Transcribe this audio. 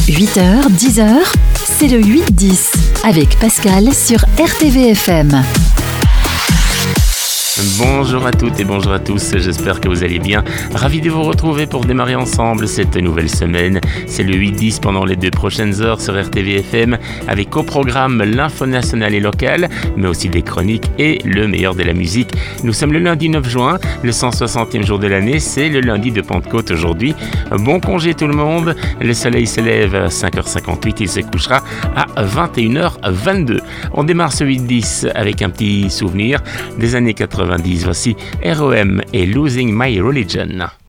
8h, 10h, c'est le 8-10 avec Pascal sur RTVFM. Bonjour à toutes et bonjour à tous, j'espère que vous allez bien. Ravi de vous retrouver pour démarrer ensemble cette nouvelle semaine. C'est le 8-10 pendant les 2 prochaines heures sur RTVFM avec au programme l'info nationale et locale, mais aussi des chroniques et le meilleur de la musique. Nous sommes le lundi 9 juin, le 160e jour de l'année, c'est le lundi de Pentecôte aujourd'hui. Bon congé tout le monde, le soleil se lève à 5h58, il se couchera à 21h22. On démarre ce 8-10 avec un petit souvenir des années 90. Voici ROM et Losing My Religion.